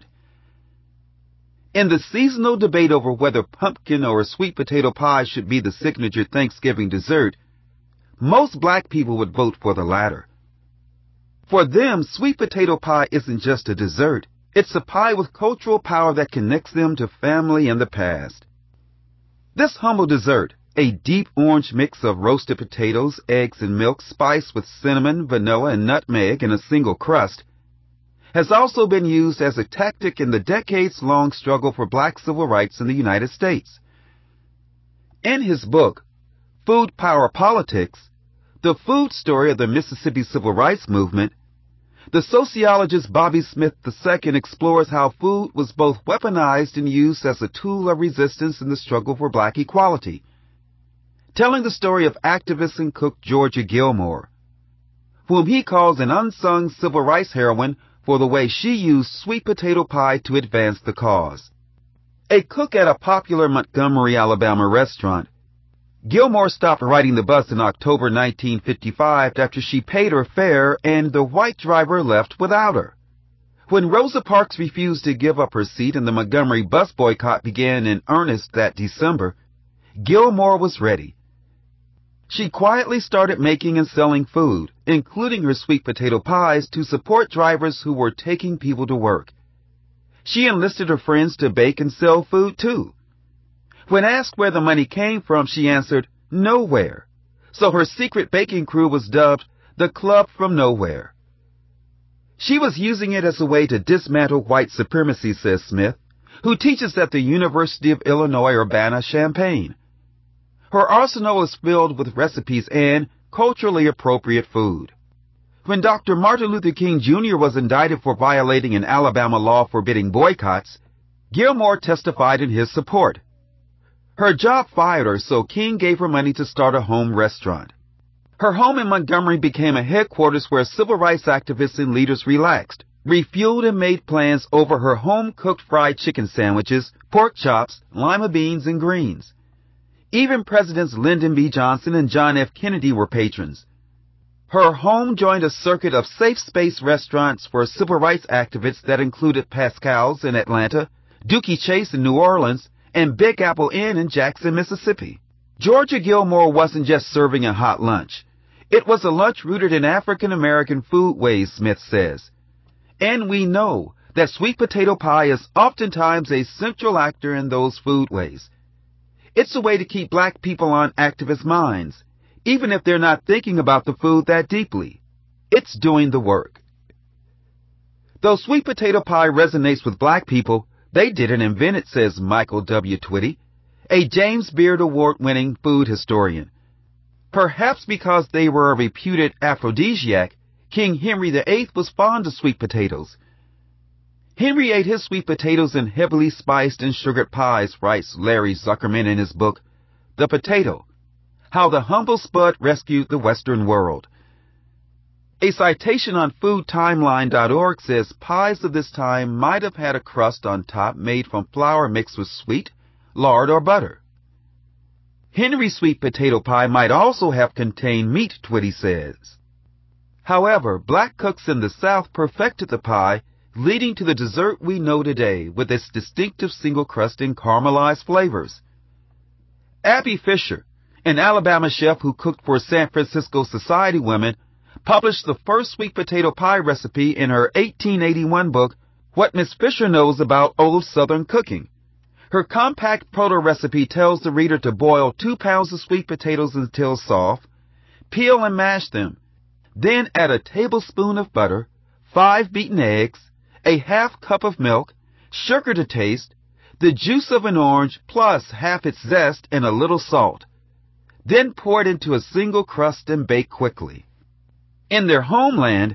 In the seasonal debate over whether pumpkin or sweet potato pie should be the signature Thanksgiving dessert, most black people would vote for the latter. For them, sweet potato pie isn't just a dessert. It's a pie with cultural power that connects them to family and the past. This humble dessert, a deep orange mix of roasted potatoes, eggs, and milk spiced with cinnamon, vanilla, and nutmeg in a single crust, has also been used as a tactic in the decades-long struggle for black civil rights in the United States. In his book, Food Power Politics, The Food Story of the Mississippi Civil Rights Movement, the sociologist Bobby Smith the Second explores how food was both weaponized and used as a tool of resistance in the struggle for black equality, telling the story of activist and cook Georgia Gilmore, whom he calls an unsung civil rights heroine for the way she used sweet potato pie to advance the cause. A cook at a popular Montgomery, Alabama restaurant, Gilmore stopped riding the bus in October nineteen fifty-five after she paid her fare and the white driver left without her. When Rosa Parks refused to give up her seat and the Montgomery bus boycott began in earnest that December, Gilmore was ready. She quietly started making and selling food, including her sweet potato pies, to support drivers who were taking people to work. She enlisted her friends to bake and sell food, too. When asked where the money came from, she answered, nowhere. So her secret baking crew was dubbed the Club from Nowhere. She was using it as a way to dismantle white supremacy, says Smith, who teaches at the University of Illinois Urbana-Champaign. Her arsenal is filled with recipes and culturally appropriate food. When Doctor Martin Luther King Junior was indicted for violating an Alabama law forbidding boycotts, Gilmore testified in his support. Her job fired her, so King gave her money to start a home restaurant. Her home in Montgomery became a headquarters where civil rights activists and leaders relaxed, refueled, and made plans over her home-cooked fried chicken sandwiches, pork chops, lima beans, and greens. Even Presidents Lyndon B. Johnson and John F. Kennedy were patrons. Her home joined a circuit of safe space restaurants for civil rights activists that included Pascal's in Atlanta, Dooky Chase in New Orleans, and Big Apple Inn in Jackson, Mississippi. Georgia Gilmore wasn't just serving a hot lunch. It was a lunch rooted in African-American foodways, Smith says. And we know that sweet potato pie is oftentimes a central actor in those foodways. It's a way to keep black people on activist minds, even if they're not thinking about the food that deeply. It's doing the work. Though sweet potato pie resonates with black people, they didn't invent it, says Michael W. Twitty, a James Beard Award-winning food historian. Perhaps because they were a reputed aphrodisiac, King Henry the Eighth was fond of sweet potatoes. Henry ate his sweet potatoes in heavily spiced and sugared pies, writes Larry Zuckerman in his book, The Potato, How the Humble Spud Rescued the Western World. A citation on food timeline dot org says pies of this time might have had a crust on top made from flour mixed with sweet, lard, or butter. Henry's sweet potato pie might also have contained meat, Twitty says. However, black cooks in the South perfected the pie, leading to the dessert we know today with its distinctive single crust and caramelized flavors. Abby Fisher, an Alabama chef who cooked for San Francisco Society women, published the first sweet potato pie recipe in her eighteen eighty-one book, What Miss Fisher Knows About Old Southern Cooking. Her compact proto-recipe tells the reader to boil two pounds of sweet potatoes until soft, peel and mash them, then add a tablespoon of butter, five beaten eggs, a half cup of milk, sugar to taste, the juice of an orange plus half its zest and a little salt. Then pour it into a single crust and bake quickly. In their homeland,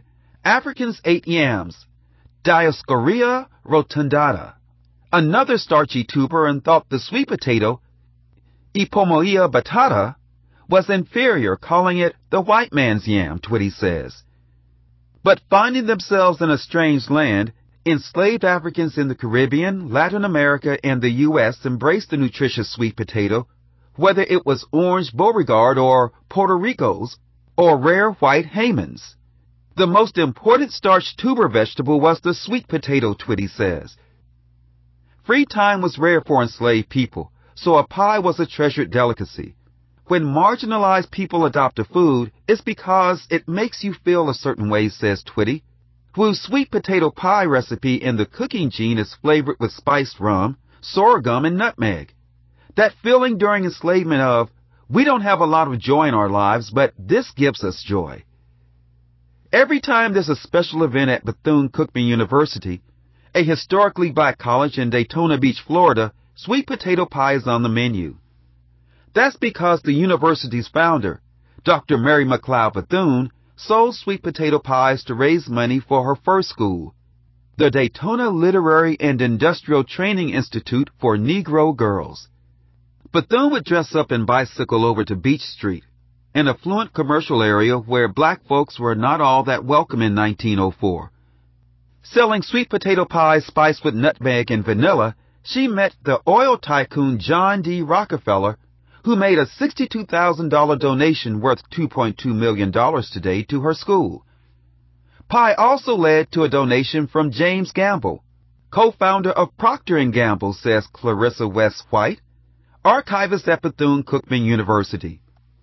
Africans ate yams, Dioscorea rotundata, another starchy tuber, and thought the sweet potato, Epomoea batata, was inferior, calling it the white man's yam, Twitty says. But finding themselves in a strange land, enslaved Africans in the Caribbean, Latin America, and the U S embraced the nutritious sweet potato, whether it was orange Beauregard or Puerto Rico's or rare white Haymans. The most important starch tuber vegetable was the sweet potato, Twitty says. Free time was rare for enslaved people, so a pie was a treasured delicacy. When marginalized people adopt a food, it's because it makes you feel a certain way, says Twitty, whose sweet potato pie recipe in the cooking gene is flavored with spiced rum, sorghum, and nutmeg. That feeling during enslavement of, we don't have a lot of joy in our lives, but this gives us joy. Every time there's a special event at Bethune-Cookman University, a historically black college in Daytona Beach, Florida, sweet potato pie is on the menu. That's because the university's founder, Doctor Mary McLeod Bethune, sold sweet potato pies to raise money for her first school, the Daytona Literary and Industrial Training Institute for Negro Girls. Bethune would dress up and bicycle over to Beach Street, an affluent commercial area where black folks were not all that welcome in nineteen oh four. Selling sweet potato pies spiced with nutmeg and vanilla, she met the oil tycoon John D. Rockefeller, who made a sixty-two thousand dollars donation worth two point two million dollars today to her school. Pie also led to a donation from James Gamble, co-founder of Procter and Gamble, says Clarissa West White, archivist at Bethune-Cookman University.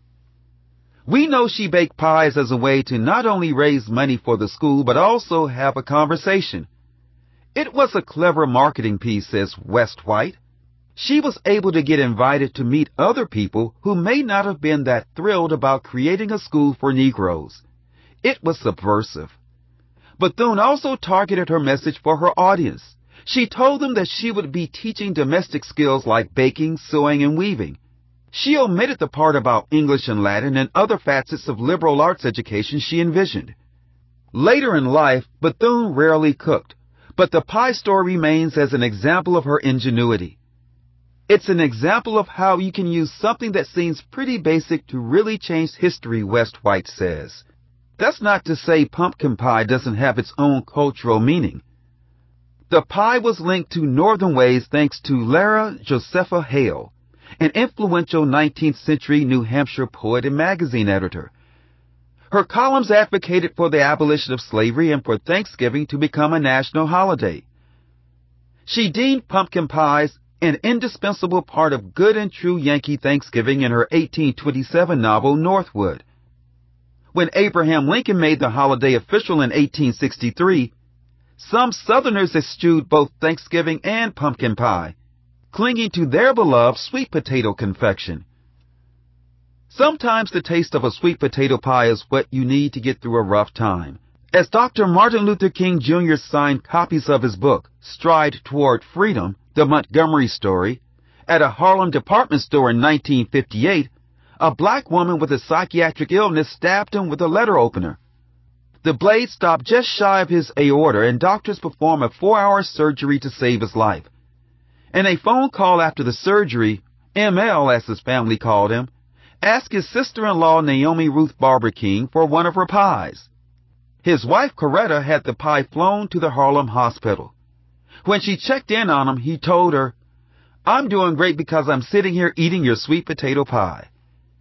We know she baked pies as a way to not only raise money for the school, but also have a conversation. It was a clever marketing piece, says West White. She was able to get invited to meet other people who may not have been that thrilled about creating a school for Negroes. It was subversive. Bethune also targeted her message for her audience. She told them that she would be teaching domestic skills like baking, sewing, and weaving. She omitted the part about English and Latin and other facets of liberal arts education she envisioned. Later in life, Bethune rarely cooked, but the pie story remains as an example of her ingenuity. It's an example of how you can use something that seems pretty basic to really change history, West White says. That's not to say pumpkin pie doesn't have its own cultural meaning. The pie was linked to Northern ways thanks to Lara Josepha Hale, an influential nineteenth century New Hampshire poet and magazine editor. Her columns advocated for the abolition of slavery and for Thanksgiving to become a national holiday. She deemed pumpkin pies an indispensable part of good and true Yankee Thanksgiving in her eighteen twenty-seven novel Northwood. When Abraham Lincoln made the holiday official in eighteen sixty-three, some Southerners eschewed both Thanksgiving and pumpkin pie, clinging to their beloved sweet potato confection. Sometimes the taste of a sweet potato pie is what you need to get through a rough time. As Doctor Martin Luther King Junior signed copies of his book, Stride Toward Freedom, The Montgomery Story, at a Harlem department store in nineteen fifty-eight, a black woman with a psychiatric illness stabbed him with a letter opener. The blade stopped just shy of his aorta, and doctors performed a four-hour surgery to save his life. In a phone call after the surgery, M L, as his family called him, asked his sister-in-law Naomi Ruth Barber King for one of her pies. His wife Coretta had the pie flown to the Harlem hospital. When she checked in on him, he told her, "I'm doing great because I'm sitting here eating your sweet potato pie."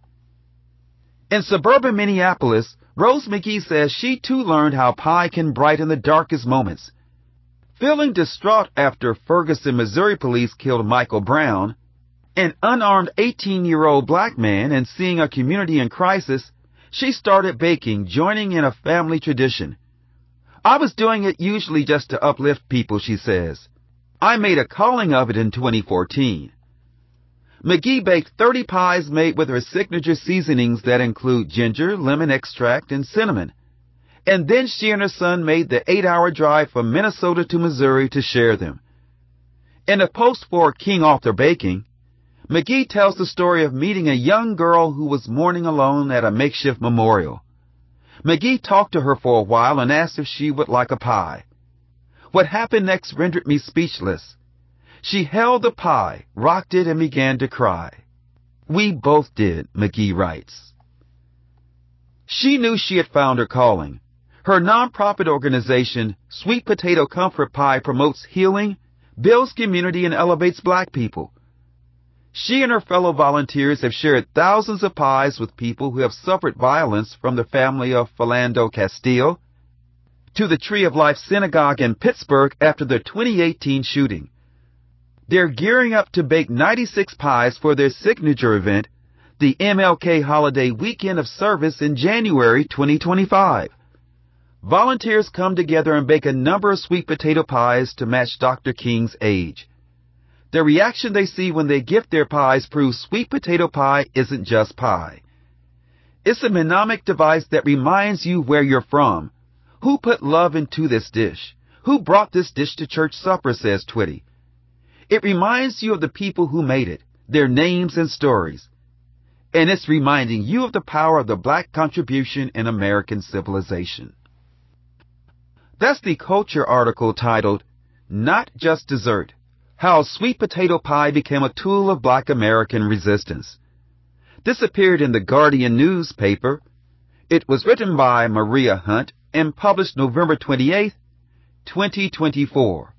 In suburban Minneapolis, Rose McGee says she too learned how pie can brighten the darkest moments. Feeling distraught after Ferguson, Missouri police killed Michael Brown, an unarmed eighteen-year-old black man, and seeing a community in crisis, she started baking, joining in a family tradition. I was doing it usually just to uplift people, she says. I made a calling of it in twenty fourteen. McGee baked thirty pies made with her signature seasonings that include ginger, lemon extract, and cinnamon. And then she and her son made the eight-hour drive from Minnesota to Missouri to share them. In a post for King Author Baking, McGee tells the story of meeting a young girl who was mourning alone at a makeshift memorial. McGee talked to her for a while and asked if she would like a pie. What happened next rendered me speechless. She held the pie, rocked it, and began to cry. We both did, McGee writes. She knew she had found her calling. Her nonprofit organization, Sweet Potato Comfort Pie, promotes healing, builds community, and elevates black people. She and her fellow volunteers have shared thousands of pies with people who have suffered violence, from the family of Philando Castile to the Tree of Life Synagogue in Pittsburgh after the twenty eighteen shooting. They're gearing up to bake ninety-six pies for their signature event, the M L K Holiday Weekend of Service in January twenty twenty-five. Volunteers come together and bake a number of sweet potato pies to match Doctor King's age. The reaction they see when they gift their pies proves sweet potato pie isn't just pie. It's a mnemonic device that reminds you where you're from. Who put love into this dish? Who brought this dish to church supper, says Twitty. It reminds you of the people who made it, their names and stories. And it's reminding you of the power of the black contribution in American civilization. That's the Culture article titled, Not Just Dessert: How Sweet Potato Pie Became a Tool of Black American Resistance. This appeared in the Guardian newspaper. It was written by Maria Hunt and published November twenty-eighth, twenty twenty-four.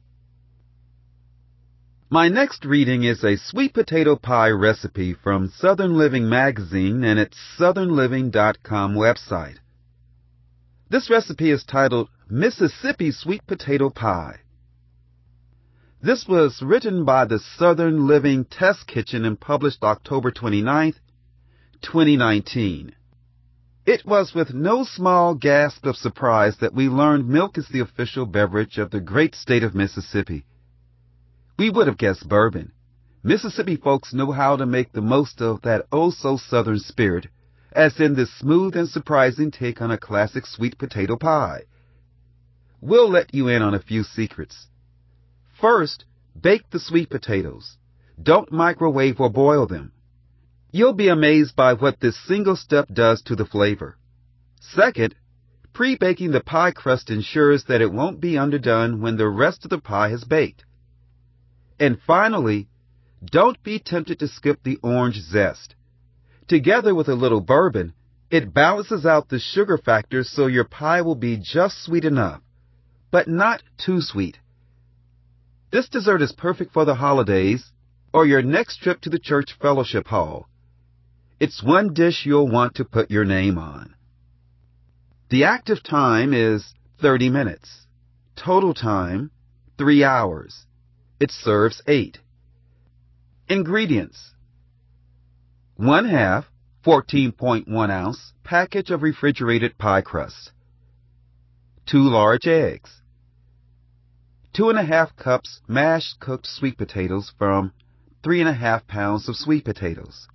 My next reading is a sweet potato pie recipe from Southern Living magazine and its southern living dot com website. This recipe is titled Mississippi Sweet Potato Pie. This was written by the Southern Living Test Kitchen and published October twenty-ninth, twenty nineteen. It was with no small gasp of surprise that we learned milk is the official beverage of the great state of Mississippi. We would have guessed bourbon. Mississippi folks know how to make the most of that oh-so-southern spirit, as in this smooth and surprising take on a classic sweet potato pie. We'll let you in on a few secrets. First, bake the sweet potatoes. Don't microwave or boil them. You'll be amazed by what this single step does to the flavor. Second, pre-baking the pie crust ensures that it won't be underdone when the rest of the pie has baked. And finally, don't be tempted to skip the orange zest. Together with a little bourbon, it balances out the sugar factor so your pie will be just sweet enough, but not too sweet. This dessert is perfect for the holidays or your next trip to the church fellowship hall. It's one dish you'll want to put your name on. The active time is thirty minutes. Total time, three hours. It serves eight. Ingredients: one half, fourteen point one ounce package of refrigerated pie crust. Two large eggs. Two and a half cups mashed cooked sweet potatoes from three and a half pounds of sweet potatoes.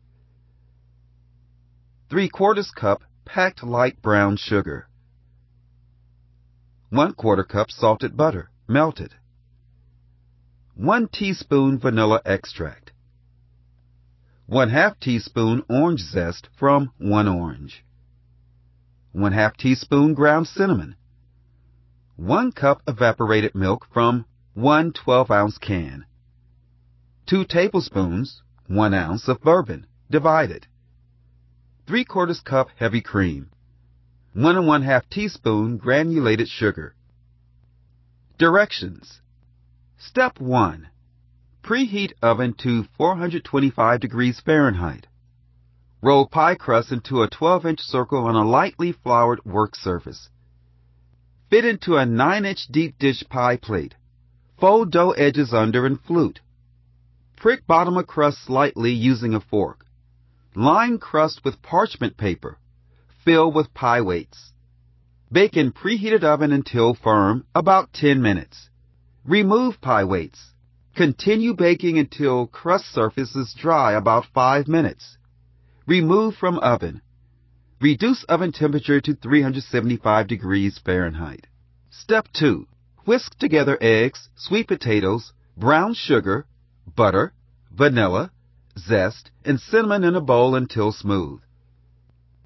Three quarters cup packed light brown sugar. One quarter cup salted butter, melted. One teaspoon vanilla extract. One half teaspoon orange zest from one orange. One half teaspoon ground cinnamon. One cup evaporated milk from one twelve ounce can. Two tablespoons, one ounce of bourbon, divided. Three quarters cup heavy cream. One and one half teaspoon granulated sugar. Directions. Step one. Preheat oven to four hundred twenty-five degrees Fahrenheit. Roll pie crust into a twelve inch circle on a lightly floured work surface. Fit into a nine inch deep dish pie plate. Fold dough edges under and flute. Prick bottom of crust slightly using a fork. Line crust with parchment paper. Fill with pie weights. Bake in preheated oven until firm, about ten minutes. Remove pie weights. Continue baking until crust surface is dry, about five minutes. Remove from oven. Reduce oven temperature to three hundred seventy-five degrees Fahrenheit. Step two. Whisk together eggs, sweet potatoes, brown sugar, butter, vanilla, zest, and cinnamon in a bowl until smooth.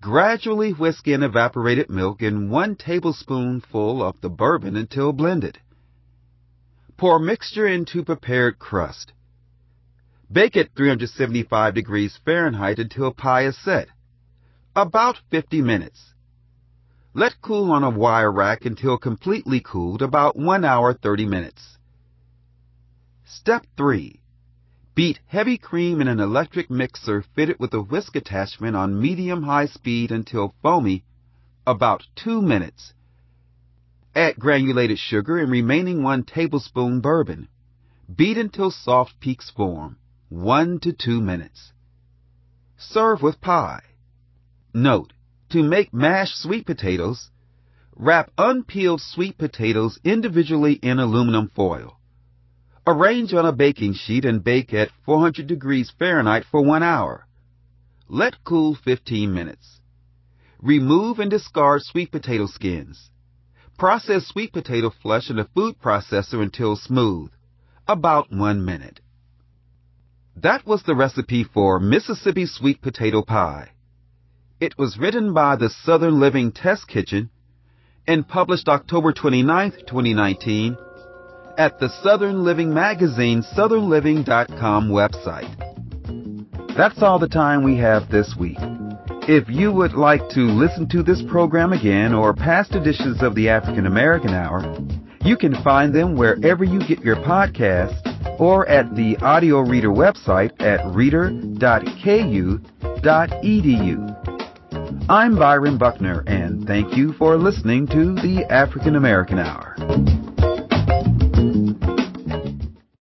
Gradually whisk in evaporated milk and one tablespoonful of the bourbon until blended. Pour mixture into prepared crust. Bake at three hundred seventy-five degrees Fahrenheit until pie is set, about fifty minutes. Let cool on a wire rack until completely cooled, about one hour thirty minutes. Step three. Beat heavy cream in an electric mixer fitted with a whisk attachment on medium-high speed until foamy, about two minutes. Add granulated sugar and remaining one tablespoon bourbon. Beat until soft peaks form, one to two minutes. Serve with pie. Note, to make mashed sweet potatoes, wrap unpeeled sweet potatoes individually in aluminum foil. Arrange on a baking sheet and bake at four hundred degrees Fahrenheit for one hour. Let cool fifteen minutes. Remove and discard sweet potato skins. Process sweet potato flesh in a food processor until smooth, about one minute. That was the recipe for Mississippi Sweet Potato Pie. It was written by the Southern Living Test Kitchen and published October twenty-ninth, twenty nineteen, at the Southern Living Magazine southern living dot com website. That's all the time we have this week. If you would like to listen to this program again or past editions of the African American Hour, you can find them wherever you get your podcasts or at the Audio Reader website at reader dot k u dot e d u. I'm Byron Buckner, and thank you for listening to the African American Hour.